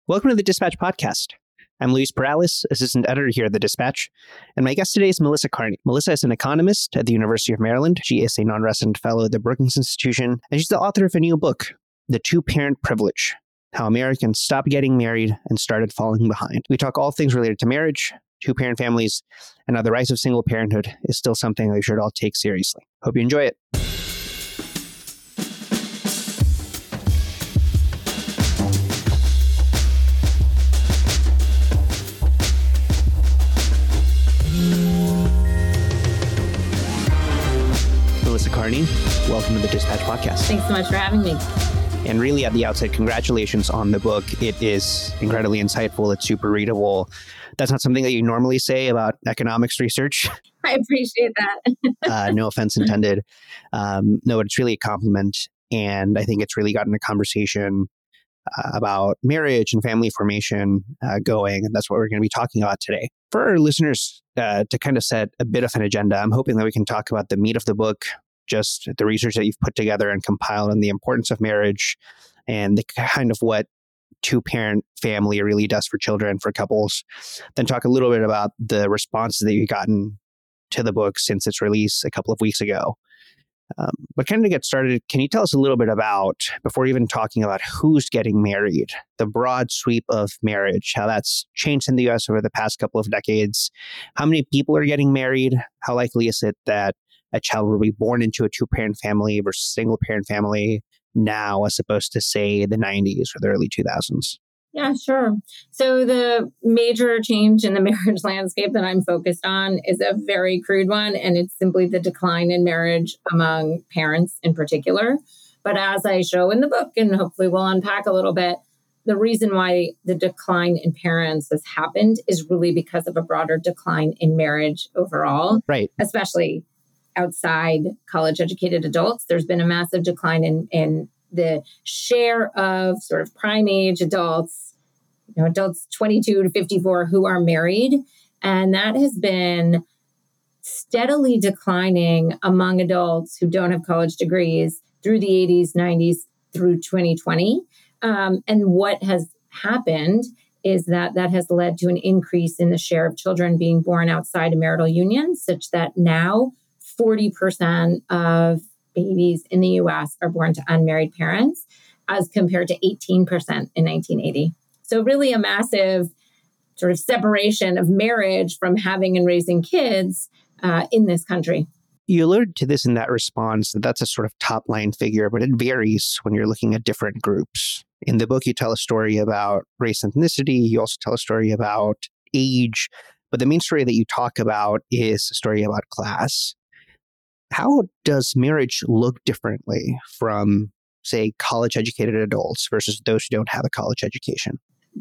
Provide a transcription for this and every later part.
Welcome to the Dispatch Podcast. I'm Luis Perales, assistant editor here at the Dispatch, and my guest today is Melissa Kearney. Melissa is an economist at the University of Maryland. She is a non-resident fellow at the Brookings Institution, and she's the author of a new book, The Two-Parent Privilege: How Americans Stopped Getting Married and Started Falling Behind. We talk all things related to marriage, two-parent families, and how the rise of single parenthood is still something we should all take seriously. Hope you enjoy it. Melissa Kearney, welcome to the Dispatch Podcast. Thanks so much for having me. And really at the outset, congratulations on the book. It is incredibly insightful. It's super readable. That's not something that you normally say about economics research. I appreciate that. No offense intended. No, it's really a compliment. And I think it's really gotten a conversation about marriage and family formation going. And that's what we're going to be talking about today. For our listeners, to kind of set a bit of an agenda, I'm hoping that we can talk about the meat of the book, just the research that you've put together and compiled on the importance of marriage and the kind of what two-parent family really does for children, for couples. Then talk a little bit about the responses that you've gotten to the book since its release a couple of weeks ago. But kind of to get started, can you tell us a little bit about, before even talking about who's getting married, the broad sweep of marriage, how that's changed in the U.S. over the past couple of decades? How many people are getting married? How likely is it that a child will be born into a two-parent family versus single-parent family now, as opposed to, say, the 90s or the early 2000s? Yeah, sure. So the major change in the marriage landscape that I'm focused on is a very crude one, and it's simply the decline in marriage among parents in particular. But as I show in the book, and hopefully we'll unpack a little bit, the reason why the decline in parents has happened is really because of a broader decline in marriage overall, right? Especially outside college-educated adults. There's been a massive decline in the share of sort of prime age adults, adults 22 to 54 who are married. And that has been steadily declining among adults who don't have college degrees through the 80s, 90s, through 2020. And what has happened is that has led to an increase in the share of children being born outside of marital unions, such that now 40% of babies in the U.S. are born to unmarried parents, as compared to 18% in 1980. So really a massive sort of separation of marriage from having and raising kids in this country. You alluded to this in that response, that's a sort of top line figure, but it varies when you're looking at different groups. In the book, you tell a story about race and ethnicity. You also tell a story about age. But the main story that you talk about is a story about class. How does marriage look differently from, say, college-educated adults versus those who don't have a college education?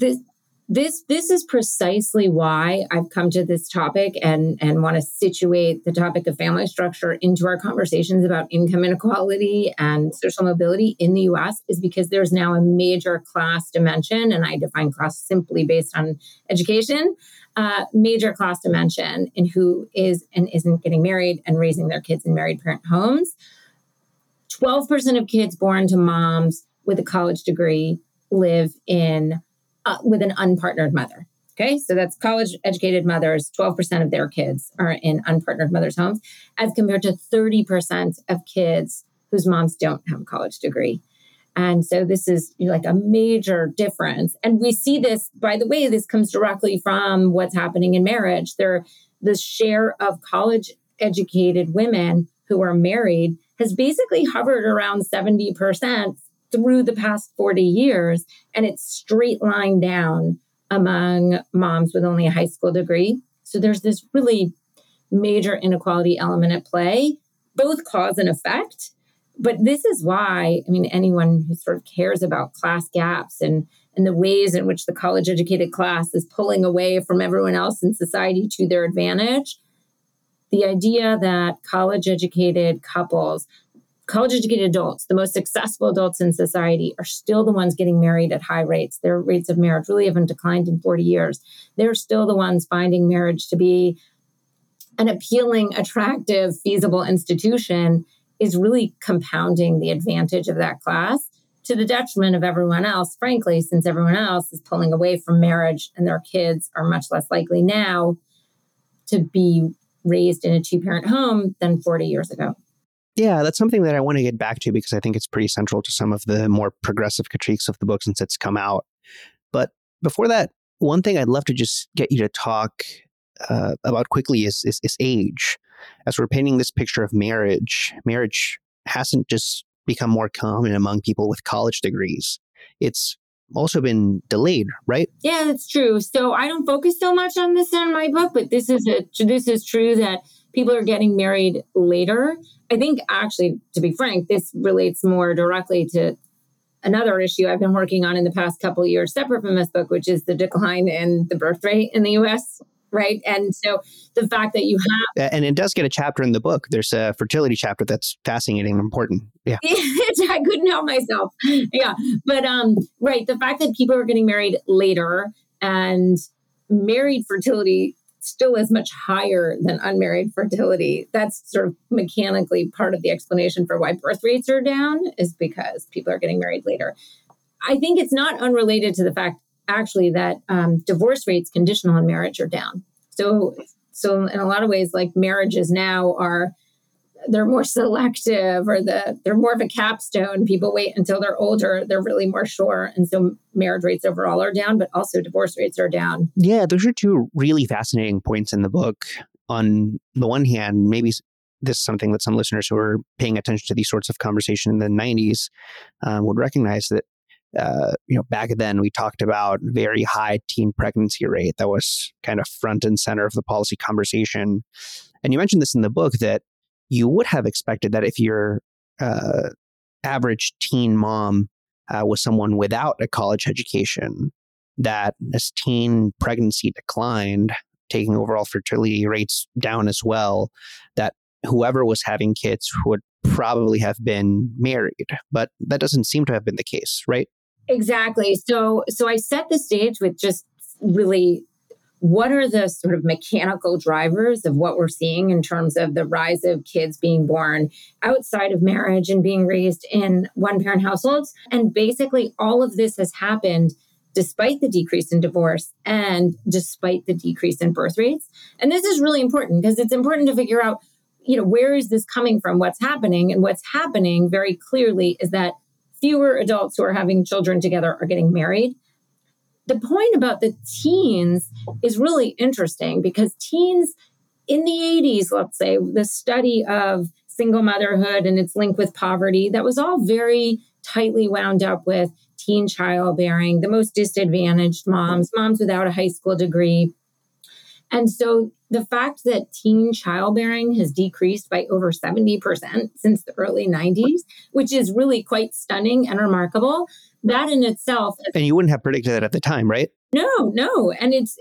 This is precisely why I've come to this topic and want to situate the topic of family structure into our conversations about income inequality and social mobility in the U.S. is because there's now a major class dimension, and I define class simply based on education, major class dimension in who is and isn't getting married and raising their kids in married parent homes. 12% of kids born to moms with a college degree live in with an unpartnered mother. Okay, so that's college-educated mothers. 12% of their kids are in unpartnered mothers' homes, as compared to 30% of kids whose moms don't have a college degree. And so this is like a major difference. And we see this, by the way, this comes directly from what's happening in marriage. The share of college-educated women who are married has basically hovered around 70% through the past 40 years, and it's straight line down among moms with only a high school degree. So there's this really major inequality element at play, both cause and effect. But this is why, anyone who sort of cares about class gaps and the ways in which the college-educated class is pulling away from everyone else in society to their advantage, the idea that college-educated couples, college-educated adults, the most successful adults in society, are still the ones getting married at high rates. Their rates of marriage really haven't declined in 40 years. They're still the ones finding marriage to be an appealing, attractive, feasible institution, is really compounding the advantage of that class. to the detriment of everyone else, frankly, since everyone else is pulling away from marriage and their kids are much less likely now to be raised in a two-parent home than 40 years ago. Yeah, that's something that I want to get back to because I think it's pretty central to some of the more progressive critiques of the book since it's come out. But before that, one thing I'd love to just get you to talk about quickly is age. As we're painting this picture of marriage hasn't just become more common among people with college degrees. It's also been delayed, right? Yeah, that's true. So I don't focus so much on this in my book, but this is true that people are getting married later. I think actually, to be frank, this relates more directly to another issue I've been working on in the past couple of years, separate from this book, which is the decline in the birth rate in the U.S., right? And so the fact that you have... And it does get a chapter in the book. There's a fertility chapter that's fascinating and important. Yeah. I couldn't help myself. Yeah. But, right, the fact that people are getting married later and married fertility still is much higher than unmarried fertility. That's sort of mechanically part of the explanation for why birth rates are down, is because people are getting married later. I think it's not unrelated to the fact, actually, that divorce rates conditional on marriage are down. So in a lot of ways, like marriages now they're more selective, or they're more of a capstone. People wait until they're older. They're really more sure. And so marriage rates overall are down, but also divorce rates are down. Yeah, those are two really fascinating points in the book. On the one hand, maybe this is something that some listeners who are paying attention to these sorts of conversation in the 90s would recognize that back then we talked about very high teen pregnancy rate that was kind of front and center of the policy conversation. And you mentioned this in the book that you would have expected that if your average teen mom was someone without a college education, that as teen pregnancy declined, taking overall fertility rates down as well, that whoever was having kids would probably have been married. But that doesn't seem to have been the case, right? Exactly. So I set the stage with just really what are the sort of mechanical drivers of what we're seeing in terms of the rise of kids being born outside of marriage and being raised in one-parent households. And basically all of this has happened despite the decrease in divorce and despite the decrease in birth rates. And this is really important because it's important to figure out, where is this coming from? What's happening? And what's happening very clearly is that fewer adults who are having children together are getting married. The point about the teens is really interesting because teens in the 80s, let's say, the study of single motherhood and its link with poverty, that was all very tightly wound up with teen childbearing, the most disadvantaged moms without a high school degree. And so the fact that teen childbearing has decreased by over 70% since the early 90s, which is really quite stunning and remarkable, that in itself... And you wouldn't have predicted that at the time, right? No. And it's,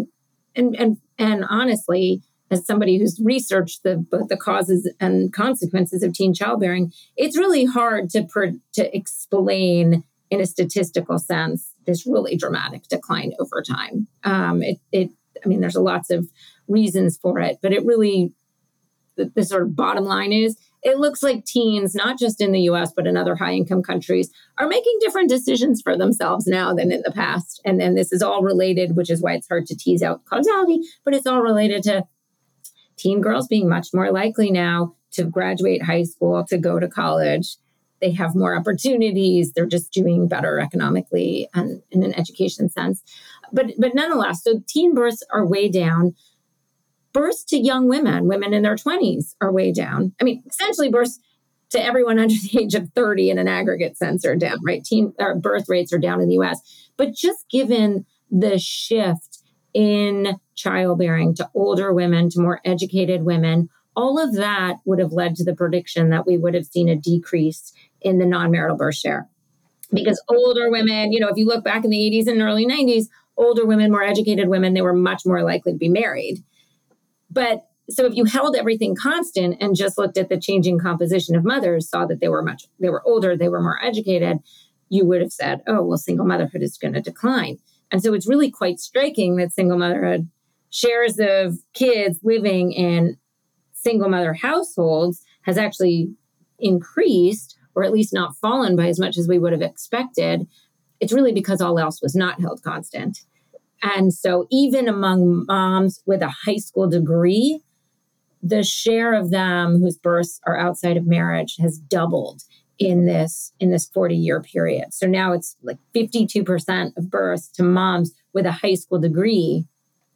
and honestly, as somebody who's researched both the causes and consequences of teen childbearing, it's really hard to explain in a statistical sense this really dramatic decline over time. There's lots of reasons for it, but it really, the sort of bottom line is, it looks like teens, not just in the US, but in other high-income countries, are making different decisions for themselves now than in the past. And then this is all related, which is why it's hard to tease out causality, but it's all related to teen girls being much more likely now to graduate high school, to go to college. They have more opportunities. They're just doing better economically and in an education sense. But nonetheless, so teen births are way down. Births to young women in their 20s are way down. Essentially births to everyone under the age of 30 in an aggregate sense are down, right? Birth rates are down in the US. But just given the shift in childbearing to older women, to more educated women, all of that would have led to the prediction that we would have seen a decrease in the non-marital birth share. Because older women, if you look back in the 80s and early 90s, older women, more educated women, they were much more likely to be married. But so if you held everything constant and just looked at the changing composition of mothers, saw that they were older, they were more educated, you would have said, oh, well, single motherhood is going to decline. And so it's really quite striking that single motherhood shares of kids living in single mother households has actually increased or at least not fallen by as much as we would have expected, it's really because all else was not held constant. And so even among moms with a high school degree, the share of them whose births are outside of marriage has doubled in this 40-year period. So now it's like 52% of births to moms with a high school degree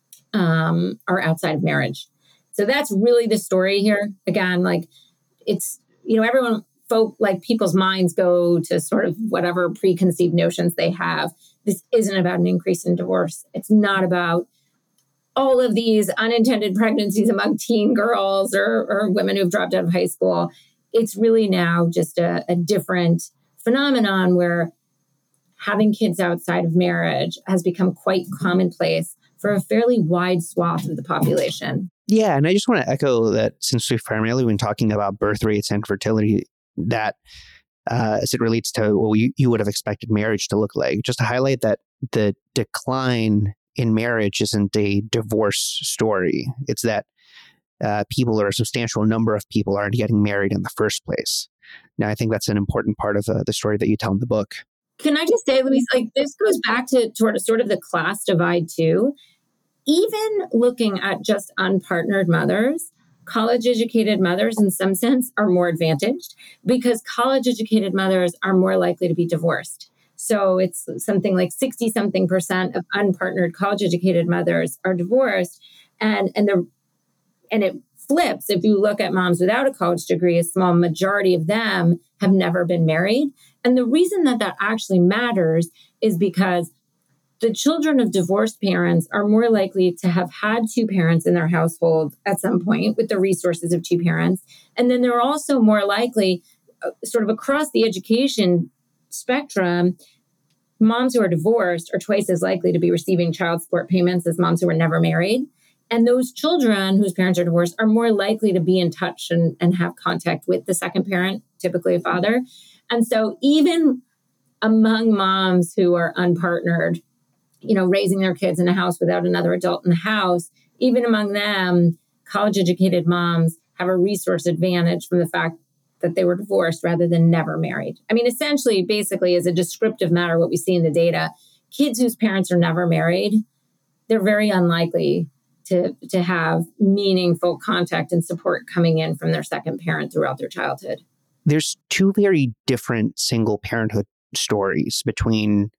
are outside of marriage. So that's really the story here. Again, like it's, everyone people's minds go to sort of whatever preconceived notions they have. This isn't about an increase in divorce. It's not about all of these unintended pregnancies among teen girls or women who've dropped out of high school. It's really now just a different phenomenon where having kids outside of marriage has become quite commonplace for a fairly wide swath of the population. Yeah, and I just want to echo that since we've primarily been talking about birth rates and fertility, that as it relates to what you would have expected marriage to look like, just to highlight that the decline in marriage isn't a divorce story. It's that people, or a substantial number of people, aren't getting married in the first place. Now, I think that's an important part of the story that you tell in the book. Can I just say, Luis, this goes back to sort of the class divide too. Even looking at just unpartnered mothers, college-educated mothers in some sense are more advantaged because college-educated mothers are more likely to be divorced. So it's something like 60-something% of unpartnered college-educated mothers are divorced. And it flips. If you look at moms without a college degree, a small majority of them have never been married. And the reason that actually matters is because the children of divorced parents are more likely to have had two parents in their household at some point with the resources of two parents. And then they're also more likely, sort of across the education spectrum, moms who are divorced are twice as likely to be receiving child support payments as moms who are never married. And those children whose parents are divorced are more likely to be in touch and have contact with the second parent, typically a father. And so even among moms who are unpartnered, raising their kids in a house without another adult in the house, even among them, college-educated moms have a resource advantage from the fact that they were divorced rather than never married. I mean, essentially, basically, as a descriptive matter, what we see in the data, kids whose parents are never married, they're very unlikely to have meaningful contact and support coming in from their second parent throughout their childhood. There's two very different single parenthood stories between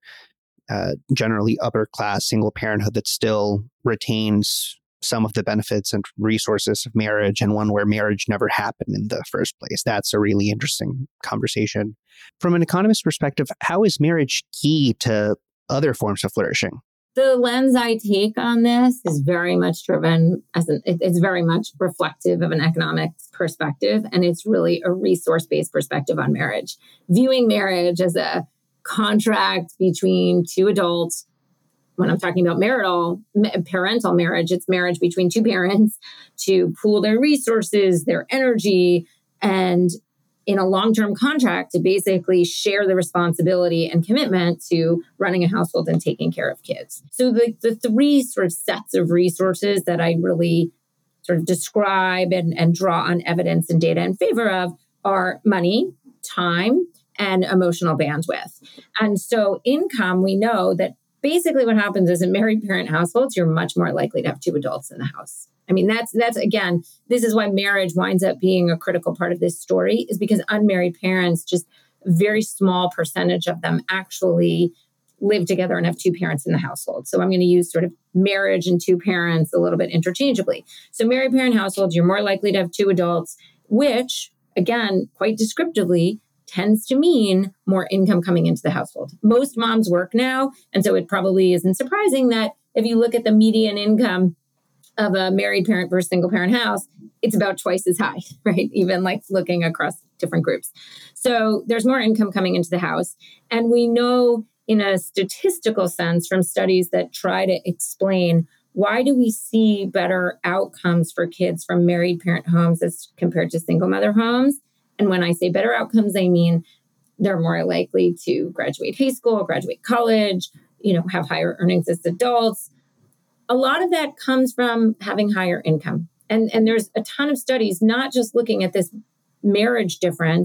generally upper class single parenthood that still retains some of the benefits and resources of marriage, and one where marriage never happened in the first place. That's a really interesting conversation. From an economist perspective, how is marriage key to other forms of flourishing? The lens I take on this is very much driven it's very much reflective of an economics perspective, and it's really a resource-based perspective on marriage. Viewing marriage as a contract between two adults. When I'm talking about parental marriage, it's marriage between two parents to pool their resources, their energy, and in a long-term contract to basically share the responsibility and commitment to running a household and taking care of kids. So the three sort of sets of resources that I really sort of describe and draw on evidence and data in favor of are money, time, and emotional bandwidth. And so income, we know that basically what happens is in married parent households, you're much more likely to have two adults in the house. I mean, that's again, this is why marriage winds up being a critical part of this story, is because unmarried parents, just a very small percentage of them actually live together and have two parents in the household. So I'm going to use sort of marriage and two parents a little bit interchangeably. So married parent households, you're more likely to have two adults, which again, quite descriptively, tends to mean more income coming into the household. Most moms work now, and so it probably isn't surprising that if you look at the median income of a married parent versus single parent house, it's about twice as high, right? Even like looking across different groups. So there's more income coming into the house. And we know in a statistical sense from studies that try to explain why do we see better outcomes for kids from married parent homes as compared to single mother homes. And when I say better outcomes, I mean they're more likely to graduate high school, graduate college, have higher earnings as adults. A lot of that comes from having higher income. And there's a ton of studies, not just looking at this marriage difference,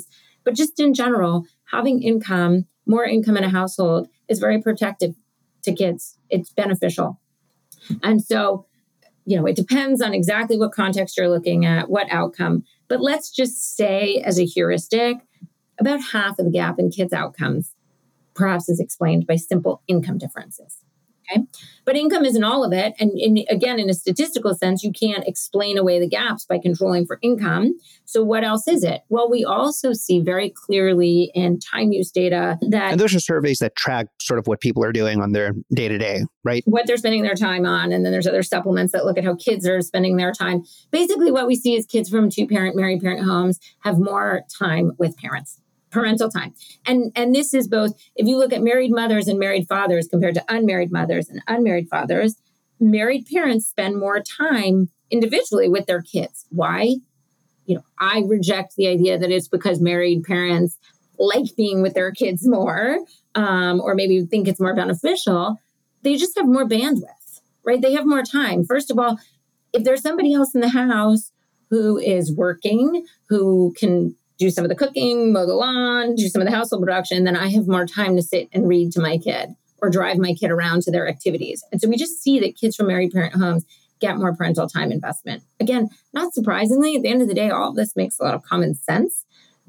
But just in general, having income, more income in a household is very protective to kids. It's beneficial. And so, it depends on exactly what context you're looking at, what outcome. But let's just say, as a heuristic, about half of the gap in kids' outcomes perhaps is explained by simple income differences. Okay. But income isn't all of it. And again, in a statistical sense, you can't explain away the gaps by controlling for income. So what else is it? Well, we also see very clearly in time use data that... And those are surveys that track sort of what people are doing on their day-to-day, right? What they're spending their time on. And then there's other supplements that look at how kids are spending their time. Basically, what we see is kids from two-parent, married parent homes have more time with parents. Parental time. And this is both, if you look at married mothers and married fathers compared to unmarried mothers and unmarried fathers, married parents spend more time individually with their kids. Why? I reject the idea that it's because married parents like being with their kids more, or maybe think it's more beneficial. They just have more bandwidth, right? They have more time. First of all, if there's somebody else in the house who is working, who can do some of the cooking, mow the lawn, do some of the household production, then I have more time to sit and read to my kid or drive my kid around to their activities. And so we just see that kids from married parent homes get more parental time investment. Again, not surprisingly, at the end of the day, all of this makes a lot of common sense.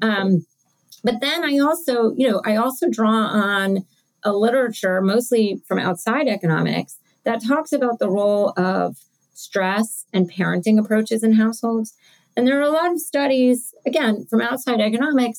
But then I also draw on a literature, mostly from outside economics, that talks about the role of stress and parenting approaches in households. And there are a lot of studies, again, from outside economics,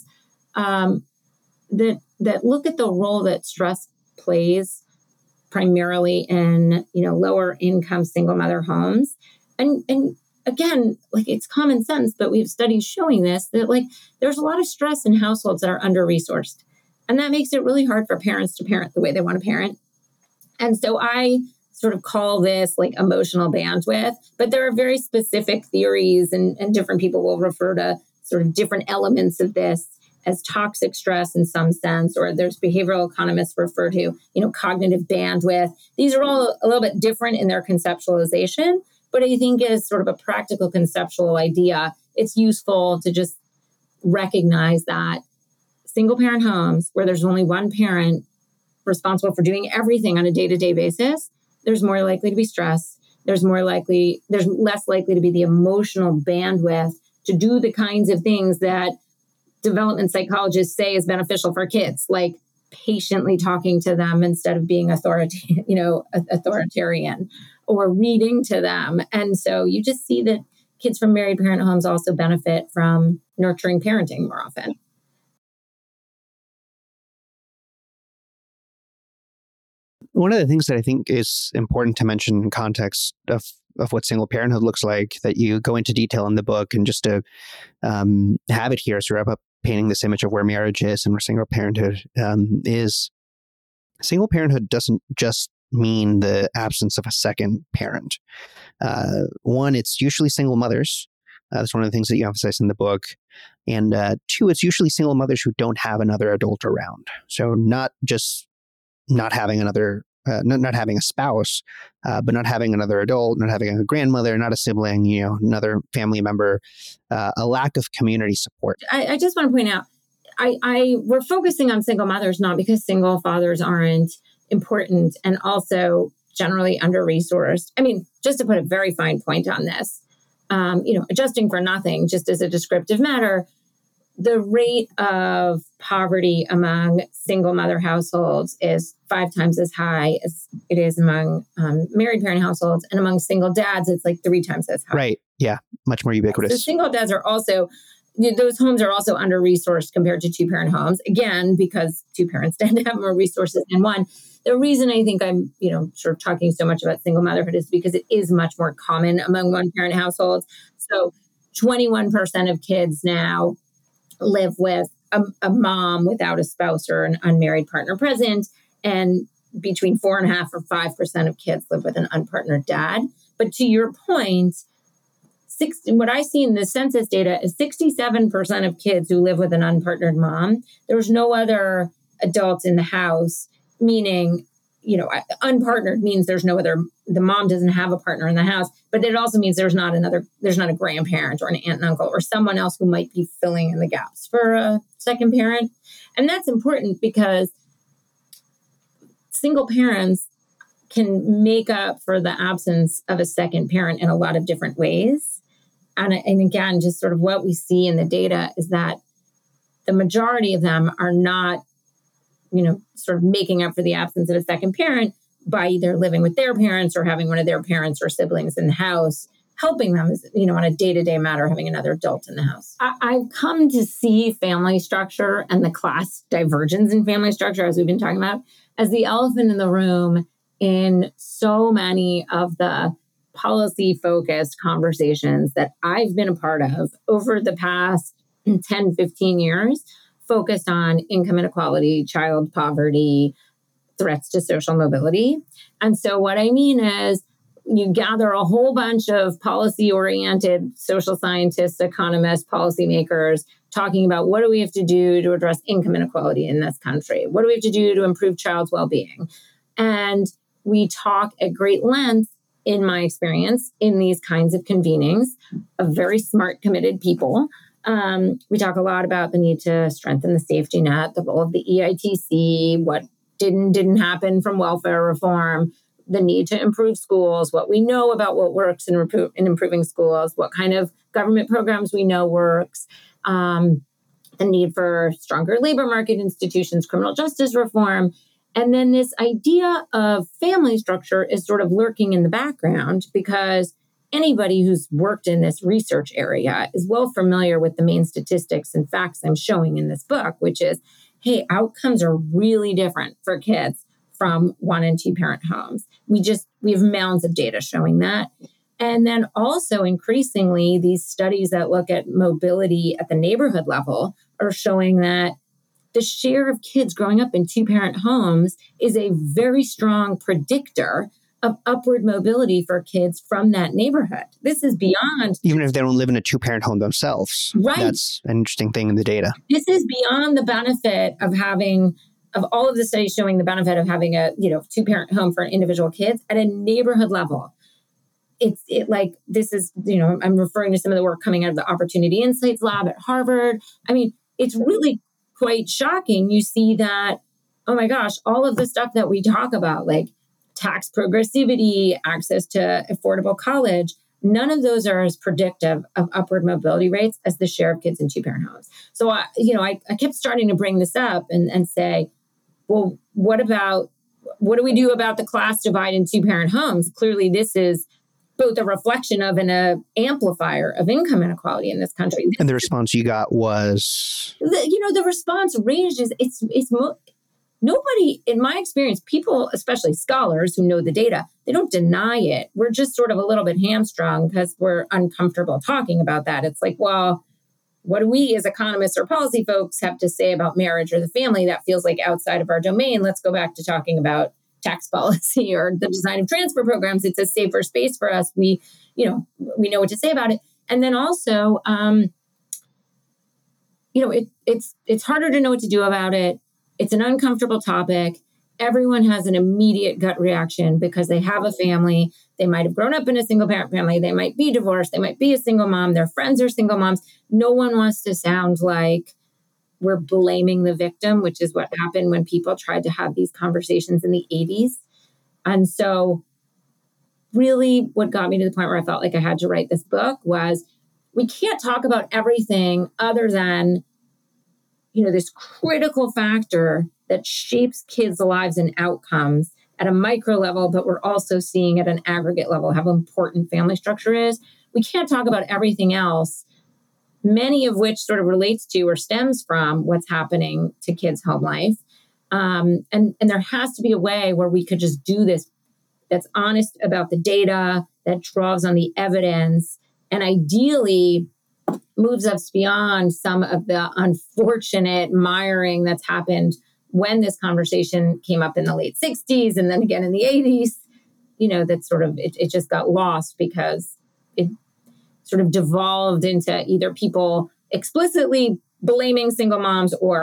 that look at the role that stress plays primarily in, lower income single mother homes. And again, it's common sense, but we have studies showing this, that there's a lot of stress in households that are under-resourced. And that makes it really hard for parents to parent the way they want to parent. And so I sort of call this emotional bandwidth, but there are very specific theories and different people will refer to sort of different elements of this as toxic stress in some sense, or there's behavioral economists refer to, cognitive bandwidth. These are all a little bit different in their conceptualization, but I think as sort of a practical conceptual idea, it's useful to just recognize that single parent homes where there's only one parent responsible for doing everything on a day-to-day basis, there's more likely to be stress. There's less likely to be the emotional bandwidth to do the kinds of things that development psychologists say is beneficial for kids, like patiently talking to them instead of being authoritarian, or reading to them. And so you just see that kids from married parent homes also benefit from nurturing parenting more often. One of the things that I think is important to mention in context of what single parenthood looks like, that you go into detail in the book, and just to have it here, so we're painting this image of where marriage is and where single parenthood is. Single parenthood doesn't just mean the absence of a second parent. One, it's usually single mothers. That's one of the things that you emphasize in the book. And two, it's usually single mothers who don't have another adult around. So not just not having not having a spouse, but not having another adult, not having a grandmother, not a sibling, another family member, a lack of community support. I just want to point out, we're focusing on single mothers, not because single fathers aren't important and also generally under-resourced. I mean, just to put a very fine point on this, adjusting for nothing, just as a descriptive matter, the rate of poverty among single mother households is 5 times as high as it is among married parent households. And among single dads, it's 3 times as high. Right. Yeah. Much more ubiquitous. So single dads are also, those homes are also under-resourced compared to two-parent homes. Again, because two parents tend to have more resources than one. The reason I think I'm, sort of talking so much about single motherhood is because it is much more common among one-parent households. So 21% of kids now live with a mom without a spouse or an unmarried partner present, and between 4.5% or 5% of kids live with an unpartnered dad. But to your point, what I see in the census data is 67% of kids who live with an unpartnered mom. There's no other adults in the house, meaning, unpartnered means the mom doesn't have a partner in the house, but it also means there's not a grandparent or an aunt and uncle or someone else who might be filling in the gaps for a second parent. And that's important because single parents can make up for the absence of a second parent in a lot of different ways. And again, just sort of what we see in the data is that the majority of them are not, sort of making up for the absence of a second parent by either living with their parents or having one of their parents or siblings in the house, helping them, on a day-to-day matter, having another adult in the house. I've come to see family structure and the class divergence in family structure, as we've been talking about, as the elephant in the room in so many of the policy-focused conversations that I've been a part of over the past 10, 15 years, focused on income inequality, child poverty, threats to social mobility. And so what I mean is you gather a whole bunch of policy-oriented social scientists, economists, policymakers, talking about what do we have to do to address income inequality in this country? What do we have to do to improve child's well-being? And we talk at great length, in my experience, in these kinds of convenings of very smart, committed people. We talk a lot about the need to strengthen the safety net, the role of the EITC, what didn't happen from welfare reform, the need to improve schools, what we know about what works in improving schools, what kind of government programs we know works, the need for stronger labor market institutions, criminal justice reform. And then this idea of family structure is sort of lurking in the background because anybody who's worked in this research area is well familiar with the main statistics and facts I'm showing in this book, which is, hey, outcomes are really different for kids from 1 and 2 parent homes. We have mounds of data showing that. And then also increasingly, these studies that look at mobility at the neighborhood level are showing that the share of kids growing up in 2-parent homes is a very strong predictor of upward mobility for kids from that neighborhood. This is beyond... Even if they don't live in a 2-parent home themselves. Right. That's an interesting thing in the data. This is beyond the benefit of all of the studies showing the benefit of having a 2-parent home for individual kids at a neighborhood level. I'm referring to some of the work coming out of the Opportunity Insights Lab at Harvard. I mean, it's really quite shocking. You see that, oh my gosh, all of the stuff that we talk about, like tax progressivity, access to affordable college, none of those are as predictive of upward mobility rates as the share of kids in 2-parent homes. So, I kept starting to bring this up and say, well, what do we do about the class divide in 2-parent homes? Clearly, this is both a reflection of and an amplifier of income inequality in this country. And the response you got was? The response range is, nobody, in my experience, people, especially scholars who know the data, they don't deny it. We're just sort of a little bit hamstrung because we're uncomfortable talking about that. It's like, well, what do we as economists or policy folks have to say about marriage or the family? That feels like outside of our domain. Let's go back to talking about tax policy or the design of transfer programs. It's a safer space for us. We know what to say about it. And then also, it's harder to know what to do about it. It's an uncomfortable topic. Everyone has an immediate gut reaction because they have a family. They might have grown up in a single parent family. They might be divorced. They might be a single mom. Their friends are single moms. No one wants to sound like we're blaming the victim, which is what happened when people tried to have these conversations in the 80s. And so really what got me to the point where I felt like I had to write this book was we can't talk about everything other than this critical factor that shapes kids' lives and outcomes at a micro level, but we're also seeing at an aggregate level how important family structure is. We can't talk about everything else, many of which sort of relates to or stems from what's happening to kids' home life. And there has to be a way where we could just do this that's honest about the data, that draws on the evidence, and ideally moves us beyond some of the unfortunate miring that's happened when this conversation came up in the late 60s and then again in the 80s, that sort of, it just got lost because it sort of devolved into either people explicitly blaming single moms or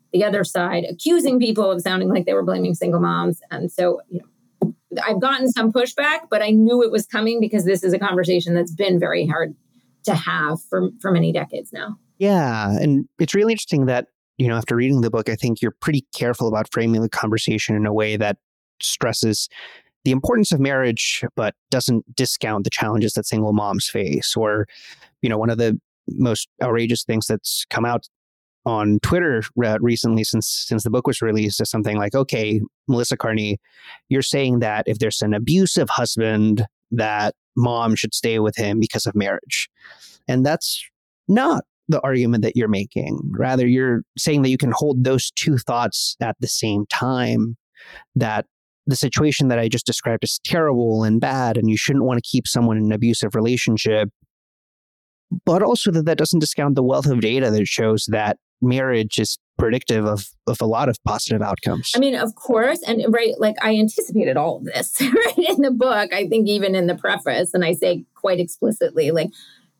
the other side accusing people of sounding like they were blaming single moms. And so, I've gotten some pushback, but I knew it was coming because this is a conversation that's been very hard to have for many decades now. Yeah. And it's really interesting that, after reading the book, I think you're pretty careful about framing the conversation in a way that stresses the importance of marriage, but doesn't discount the challenges that single moms face. Or, one of the most outrageous things that's come out on Twitter recently since the book was released is something like, okay, Melissa Carney, you're saying that if there's an abusive husband, that mom should stay with him because of marriage. And that's not the argument that you're making. Rather, you're saying that you can hold those two thoughts at the same time, that the situation that I just described is terrible and bad, and you shouldn't want to keep someone in an abusive relationship, but also that doesn't discount the wealth of data that shows that marriage is predictive of a lot of positive outcomes. I mean, of course. And like I anticipated all of this right in the book. I think even in the preface, and I say quite explicitly, like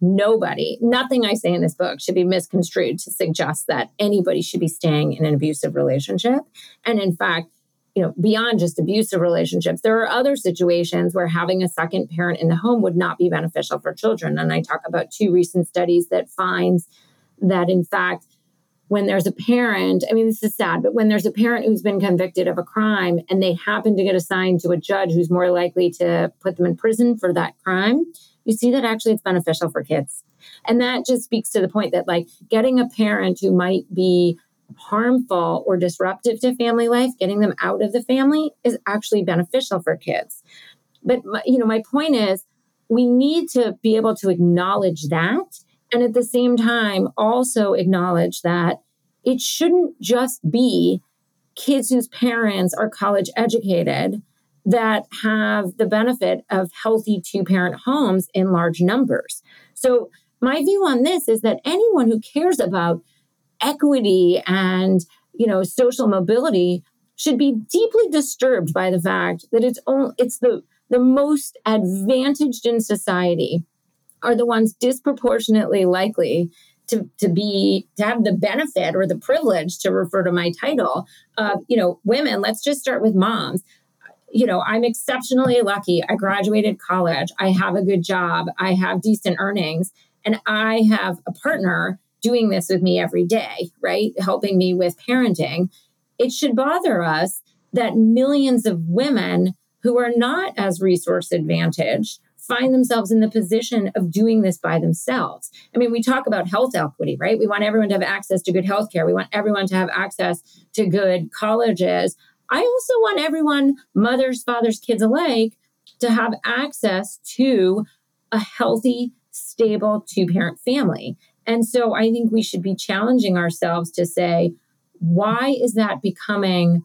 nothing I say in this book should be misconstrued to suggest that anybody should be staying in an abusive relationship. And in fact, beyond just abusive relationships, there are other situations where having a second parent in the home would not be beneficial for children. And I talk about 2 recent studies that finds that, in fact, when there's a parent, I mean, this is sad, but when there's a parent who's been convicted of a crime and they happen to get assigned to a judge who's more likely to put them in prison for that crime, you see that actually it's beneficial for kids. And that just speaks to the point that, like, getting a parent who might be harmful or disruptive to family life, getting them out of the family is actually beneficial for kids. But, my point is we need to be able to acknowledge that. And at the same time, also acknowledge that it shouldn't just be kids whose parents are college educated that have the benefit of healthy 2-parent homes in large numbers. So my view on this is that anyone who cares about equity and, social mobility should be deeply disturbed by the fact that it's the most advantaged in society are the ones disproportionately likely to have the benefit or the privilege, to refer to my title, of, women. Let's just start with moms. I'm exceptionally lucky. I graduated college. I have a good job. I have decent earnings, and I have a partner doing this with me every day, right? Helping me with parenting. It should bother us that millions of women who are not as resource advantaged find themselves in the position of doing this by themselves. I mean, we talk about health equity, right? We want everyone to have access to good healthcare. We want everyone to have access to good colleges. I also want everyone, mothers, fathers, kids alike, to have access to a healthy, stable 2-parent family. And so I think we should be challenging ourselves to say, why is that becoming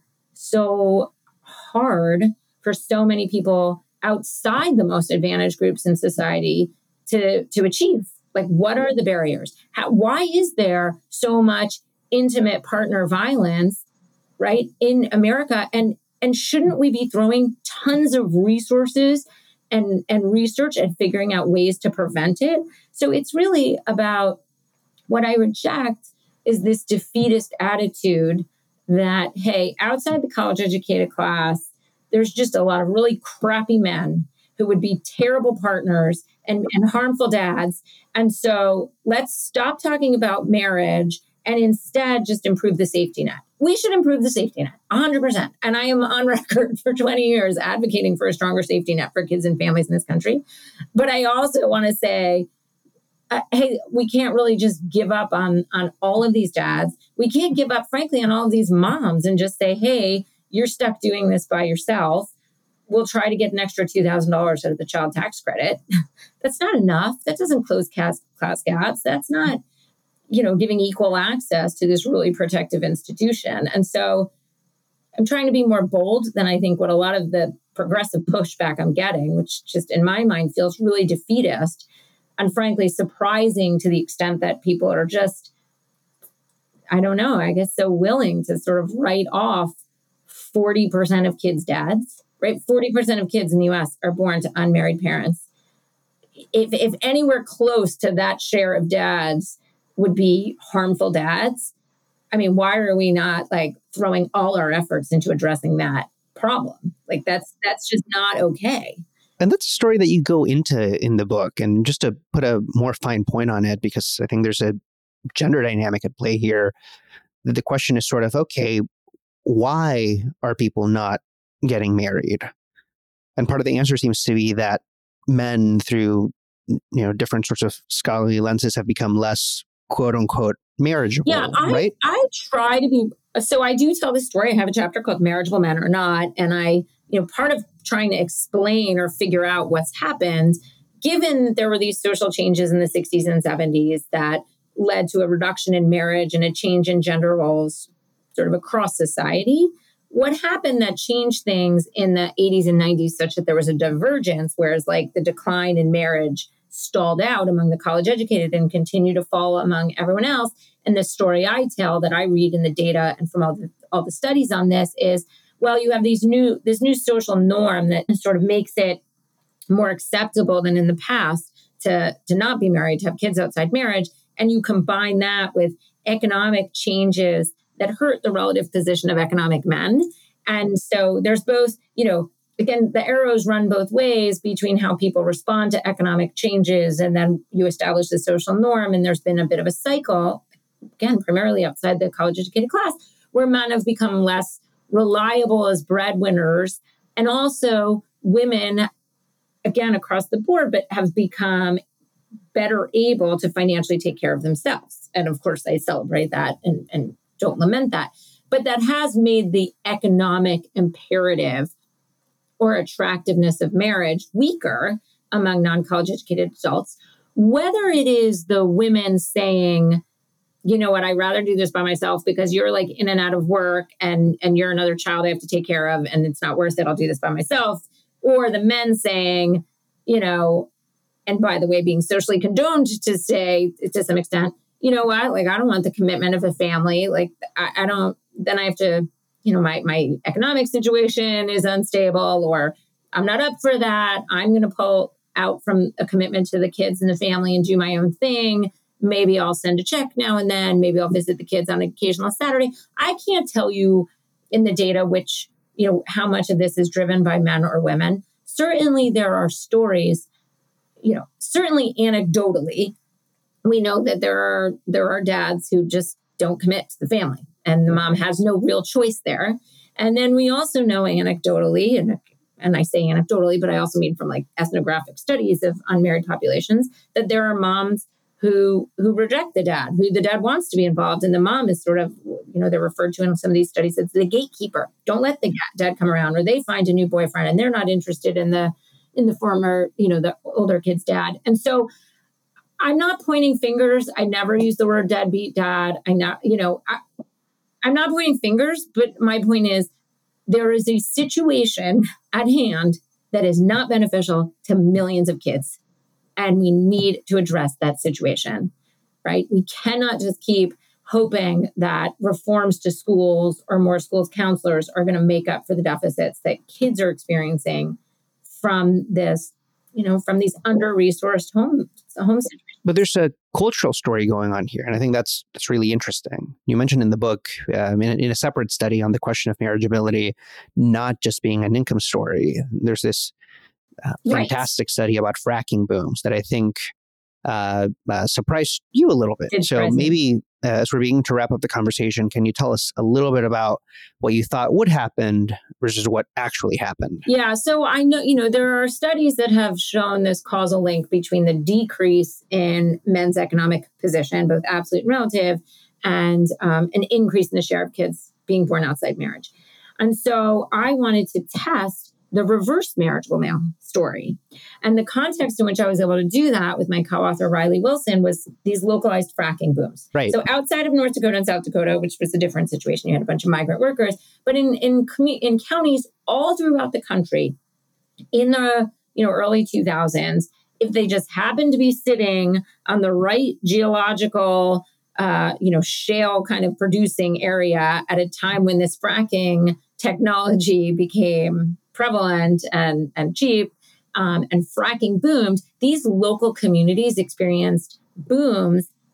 so hard for so many people outside the most advantaged groups in society to achieve? Like, what are the barriers? Why is there so much intimate partner violence, right, in America? And shouldn't we be throwing tons of resources and research at figuring out ways to prevent it? So it's really about, what I reject is this defeatist attitude that, hey, outside the college educated class, there's just a lot of really crappy men who would be terrible partners and harmful dads. And so let's stop talking about marriage and instead just improve the safety net. We should improve the safety net, 100%. And I am on record for 20 years advocating for a stronger safety net for kids and families in this country. But I also want to say, hey, we can't really just give up on all of these dads. We can't give up, frankly, on all of these moms and just say, hey, you're stuck doing this by yourself. We'll try to get an extra $2,000 out of the child tax credit. That's not enough. That doesn't close class gaps. That's not, giving equal access to this really protective institution. And so I'm trying to be more bold than I think what a lot of the progressive pushback I'm getting, which just in my mind feels really defeatist and frankly surprising to the extent that people are just, I don't know, I guess so willing to sort of write off 40% of kids' dads, right? 40% of kids in the US are born to unmarried parents. If anywhere close to that share of dads would be harmful dads, I mean, why are we not like throwing all our efforts into addressing that problem? Like that's just not okay. And that's a story that you go into in the book. And just to put a more fine point on it, because I think there's a gender dynamic at play here, the question is sort of, okay, why are people not getting married? And part of the answer seems to be that men, through different sorts of scholarly lenses, have become less quote unquote marriageable. Yeah, right? I try to be. So I do tell the story. I have a chapter called "Marriageable Men or Not," and I, part of trying to explain or figure out what's happened, given there were these social changes in the 60s and 70s that led to a reduction in marriage and a change in gender roles sort of across society. What happened that changed things in the 80s and 90s such that there was a divergence, whereas like the decline in marriage stalled out among the college educated and continued to fall among everyone else. And the story I tell that I read in the data and from all the studies on this is, well, you have this new social norm that sort of makes it more acceptable than in the past to not be married, to have kids outside marriage. And you combine that with economic changes that hurt the relative position of economic men. And so there's both, again, the arrows run both ways between how people respond to economic changes, and then you establish the social norm. And there's been a bit of a cycle, again, primarily outside the college educated class, where men have become less reliable as breadwinners. And also women, again, across the board, but have become better able to financially take care of themselves. And of course, I celebrate that and don't lament that. But that has made the economic imperative or attractiveness of marriage weaker among non-college educated adults, whether it is the women saying, you know what, I'd rather do this by myself because you're like in and out of work and you're another child I have to take care of and it's not worth it, I'll do this by myself. Or the men saying, and by the way, being socially condoned to say to some extent, you know what, like I don't want the commitment of a family. Like I don't, then I have to, my economic situation is unstable, or I'm not up for that. I'm going to pull out from a commitment to the kids and the family and do my own thing. Maybe I'll send a check now and then. Maybe I'll visit the kids on an occasional Saturday. I can't tell you in the data which, how much of this is driven by men or women. Certainly there are stories, certainly anecdotally, we know that there are dads who just don't commit to the family and the mom has no real choice there. And then we also know anecdotally, and I say anecdotally, but I also mean from like ethnographic studies of unmarried populations, that there are moms who reject the dad, who the dad wants to be involved. And the mom is sort of, they're referred to in some of these studies as the gatekeeper. Don't let the dad come around, or they find a new boyfriend and they're not interested in the former, the older kid's dad. And so I'm not pointing fingers. I never use the word deadbeat dad. I'm not pointing fingers, but my point is there is a situation at hand that is not beneficial to millions of kids. And we need to address that situation, right? We cannot just keep hoping that reforms to schools or more schools counselors are going to make up for the deficits that kids are experiencing from this, from these under-resourced home situations. But there's a cultural story going on here, and I think that's really interesting. You mentioned in the book, in a separate study on the question of marriageability, not just being an income story. There's this fantastic study about fracking booms that I think surprised you a little bit. So maybe as we're beginning to wrap up the conversation, can you tell us a little bit about what you thought would happen versus what actually happened? Yeah, so I know, there are studies that have shown this causal link between the decrease in men's economic position, both absolute and relative, and an increase in the share of kids being born outside marriage. And so I wanted to test the reverse marriageable male story. And the context in which I was able to do that with my co-author, Riley Wilson, was these localized fracking booms. Right. So outside of North Dakota and South Dakota, which was a different situation, you had a bunch of migrant workers, but in counties all throughout the country in the early 2000s, if they just happened to be sitting on the right geological shale kind of producing area at a time when this fracking technology became prevalent and cheap, and fracking boomed, these local communities experienced booms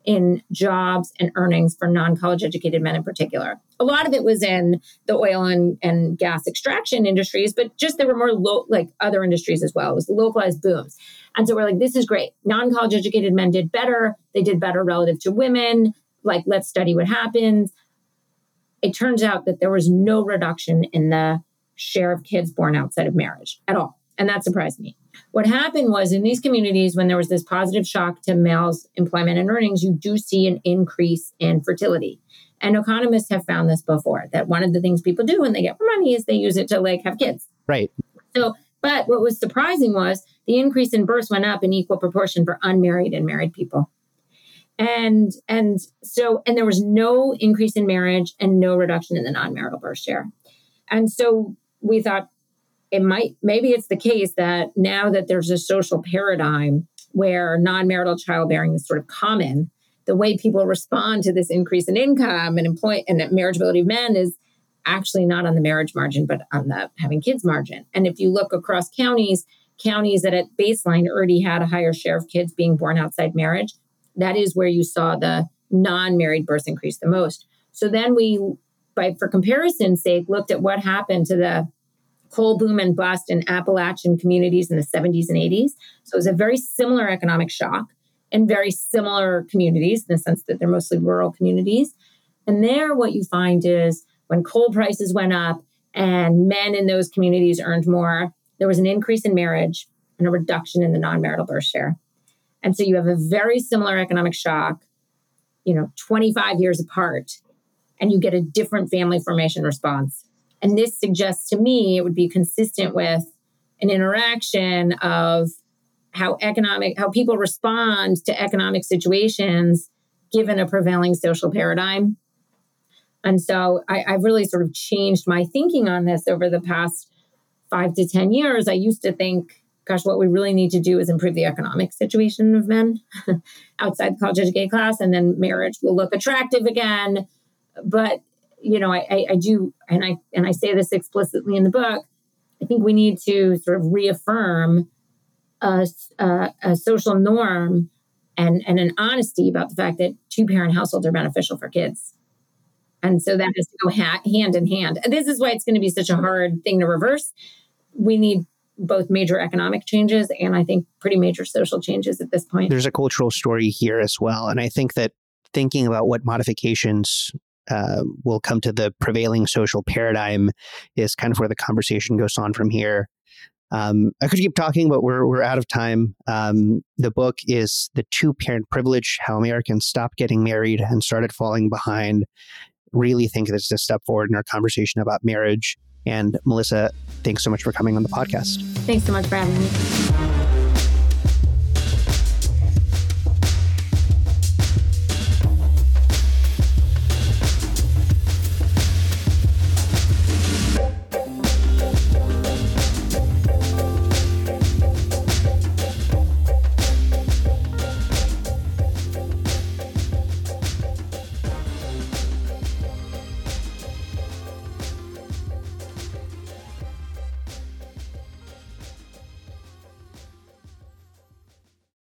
in jobs and earnings for non-college educated men in particular. A lot of it was in the oil and gas extraction industries, but just there were more like other industries as well. It was localized booms. And so we're like, this is great. Non-college educated men did better. They did better relative to women. Like, let's study what happens. It turns out that there was no reduction in the share of kids born outside of marriage at all. And that surprised me. What happened was in these communities, when there was this positive shock to males' employment and earnings, you do see an increase in fertility. And economists have found this before, that one of the things people do when they get more money is they use it to like have kids. Right. So, but what was surprising was the increase in births went up in equal proportion for unmarried and married people. And there was no increase in marriage and no reduction in the non-marital birth share. And so we thought maybe it's the case that now that there's a social paradigm where non-marital childbearing is sort of common, the way people respond to this increase in income and marriageability of men is actually not on the marriage margin, but on the having kids margin. And if you look across counties that at baseline already had a higher share of kids being born outside marriage, that is where you saw the non-married births increase the most. So then we, for comparison's sake, looked at what happened to the coal boom and bust in Appalachian communities in the 70s and 80s. So it was a very similar economic shock in very similar communities in the sense that they're mostly rural communities. And there what you find is when coal prices went up and men in those communities earned more, there was an increase in marriage and a reduction in the non-marital birth share. And so you have a very similar economic shock, 25 years apart, and you get a different family formation response. And this suggests to me it would be consistent with an interaction of how people respond to economic situations given a prevailing social paradigm. And so I've really sort of changed my thinking on this over the past 5 to 10 years. I used to think, gosh, what we really need to do is improve the economic situation of men outside the college educated class, and then marriage will look attractive again. But I do, and I say this explicitly in the book, I think we need to sort of reaffirm a social norm and an honesty about the fact that 2-parent households are beneficial for kids. And so that has to go hand in hand. And this is why it's going to be such a hard thing to reverse. We need both major economic changes and I think pretty major social changes at this point. There's a cultural story here as well. And I think that thinking about what modifications will come to the prevailing social paradigm is kind of where the conversation goes on from here. I could keep talking, but we're out of time. The book is The 2-Parent Privilege: How Americans Stopped Getting Married and Started Falling Behind. Really think this is a step forward in our conversation about marriage. And Melissa, thanks so much for coming on the podcast. Thanks so much for having me.